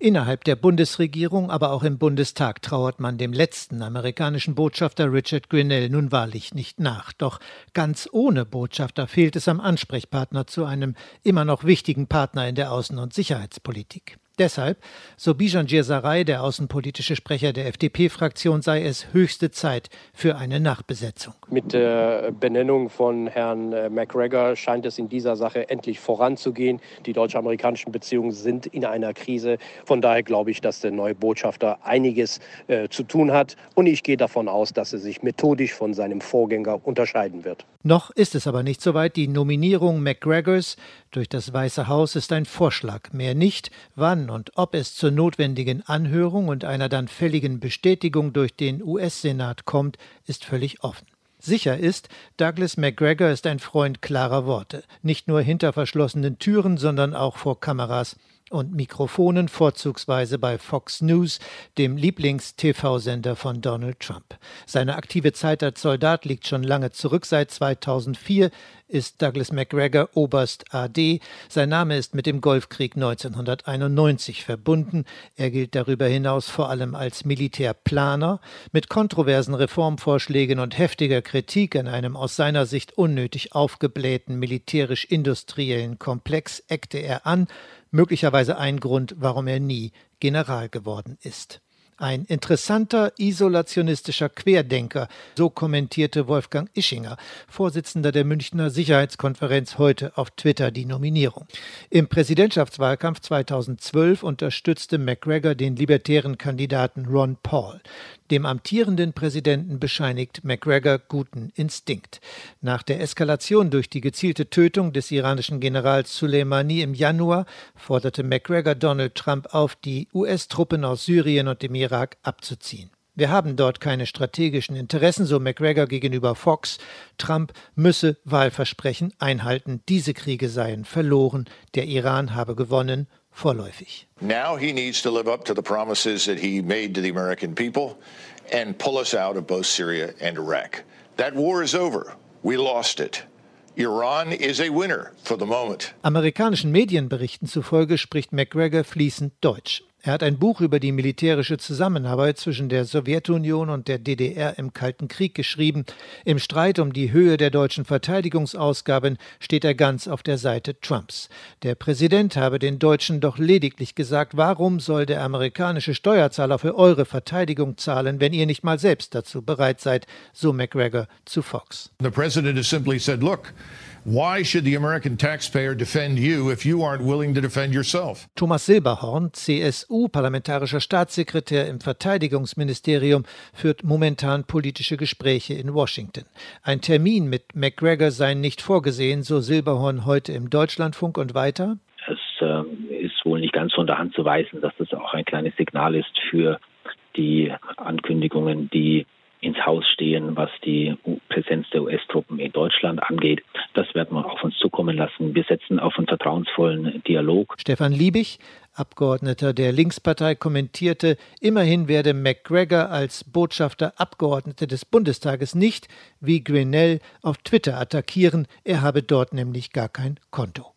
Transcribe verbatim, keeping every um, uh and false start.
Innerhalb der Bundesregierung, aber auch im Bundestag trauert man dem letzten amerikanischen Botschafter Richard Grenell nun wahrlich nicht nach. Doch ganz ohne Botschafter fehlt es am Ansprechpartner zu einem immer noch wichtigen Partner in der Außen- und Sicherheitspolitik. Deshalb, so Bijan Djirsaray, der außenpolitische Sprecher der F D P-Fraktion, sei es höchste Zeit für eine Nachbesetzung. Mit der Benennung von Herrn McGregor scheint es in dieser Sache endlich voranzugehen. Die deutsch-amerikanischen Beziehungen sind in einer Krise. Von daher glaube ich, dass der neue Botschafter einiges äh, zu tun hat. Und ich gehe davon aus, dass er sich methodisch von seinem Vorgänger unterscheiden wird. Noch ist es aber nicht soweit. Die Nominierung McGregors durch das Weiße Haus ist ein Vorschlag. Mehr nicht. Wann und ob es zur notwendigen Anhörung und einer dann fälligen Bestätigung durch den U S-Senat kommt, ist völlig offen. Sicher ist, Douglas McGregor ist ein Freund klarer Worte. Nicht nur hinter verschlossenen Türen, sondern auch vor Kameras und Mikrofonen, vorzugsweise bei Fox News, dem Lieblings-T V-Sender von Donald Trump. Seine aktive Zeit als Soldat liegt schon lange zurück. Seit zweitausendvier ist Douglas McGregor Oberst A D. Sein Name ist mit dem Golfkrieg neunzehnhunderteinundneunzig verbunden. Er gilt darüber hinaus vor allem als Militärplaner. Mit kontroversen Reformvorschlägen und heftiger Kritik an einem aus seiner Sicht unnötig aufgeblähten militärisch-industriellen Komplex eckte er an. Möglicherweise ein Grund, warum er nie General geworden ist. Ein interessanter, isolationistischer Querdenker, so kommentierte Wolfgang Ischinger, Vorsitzender der Münchner Sicherheitskonferenz, heute auf Twitter die Nominierung. Im Präsidentschaftswahlkampf zweitausendzwölf unterstützte McGregor den libertären Kandidaten Ron Paul. Dem amtierenden Präsidenten bescheinigt McGregor guten Instinkt. Nach der Eskalation durch die gezielte Tötung des iranischen Generals Soleimani im Januar forderte McGregor Donald Trump auf, die U S-Truppen aus Syrien und dem Irak abzuziehen. Wir haben dort keine strategischen Interessen, so McGregor gegenüber Fox. Trump müsse Wahlversprechen einhalten. Diese Kriege seien verloren. Der Iran habe gewonnen. Vorläufig. Now he needs to live up to the promises that he made to the American people and pull us out of both Syria and Iraq. That war is over. We lost it. Iran is a winner for the moment. Amerikanischen Medienberichten zufolge spricht McGregor fließend Deutsch. Er hat ein Buch über die militärische Zusammenarbeit zwischen der Sowjetunion und der D D R im Kalten Krieg geschrieben. Im Streit um die Höhe der deutschen Verteidigungsausgaben steht er ganz auf der Seite Trumps. Der Präsident habe den Deutschen doch lediglich gesagt, warum soll der amerikanische Steuerzahler für eure Verteidigung zahlen, wenn ihr nicht mal selbst dazu bereit seid, so McGregor zu Fox. The president has simply said, look, why should the American taxpayer defend you if you aren't willing to defend yourself? Thomas Silberhorn, C S U, parlamentarischer Staatssekretär im Verteidigungsministerium, führt momentan politische Gespräche in Washington. Ein Termin mit McGregor sei nicht vorgesehen, so Silberhorn heute im Deutschlandfunk und weiter. Es äh, ist wohl nicht ganz von der Hand zu weisen, dass das auch ein kleines Signal ist für die Ankündigungen, die ins Haus stehen, was die Präsenz der U S-Truppen in Deutschland angeht. Das werden wir auf uns zukommen lassen. Wir setzen auf einen vertrauensvollen Dialog. Stefan Liebig, Abgeordneter der Linkspartei, kommentierte, immerhin werde McGregor als Botschafter Abgeordnete des Bundestages nicht, wie Grenell, auf Twitter attackieren. Er habe dort nämlich gar kein Konto.